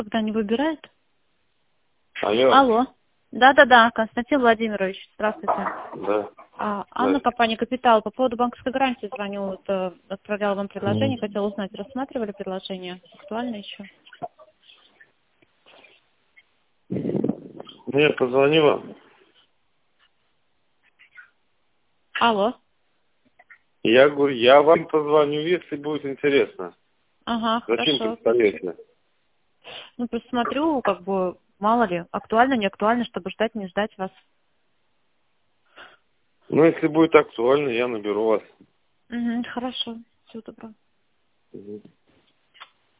Когда не выбирает? Алло. Алло. Да-да-да, Константин Владимирович, здравствуйте. Да. Анна, Да. компания «Капитал». По поводу банковской гарантии звоню, отправляла вам предложение, хотела узнать, рассматривали предложение? Актуально еще? Нет, позвонила. Алло. Я говорю, я вам позвоню, если будет интересно. Ага, Зачем хорошо. представляете? Ну, просто смотрю, как бы, мало ли, актуально, не актуально, чтобы ждать, не ждать вас. Ну, если будет актуально, я наберу вас. Угу, хорошо. Всего доброго. Мгм.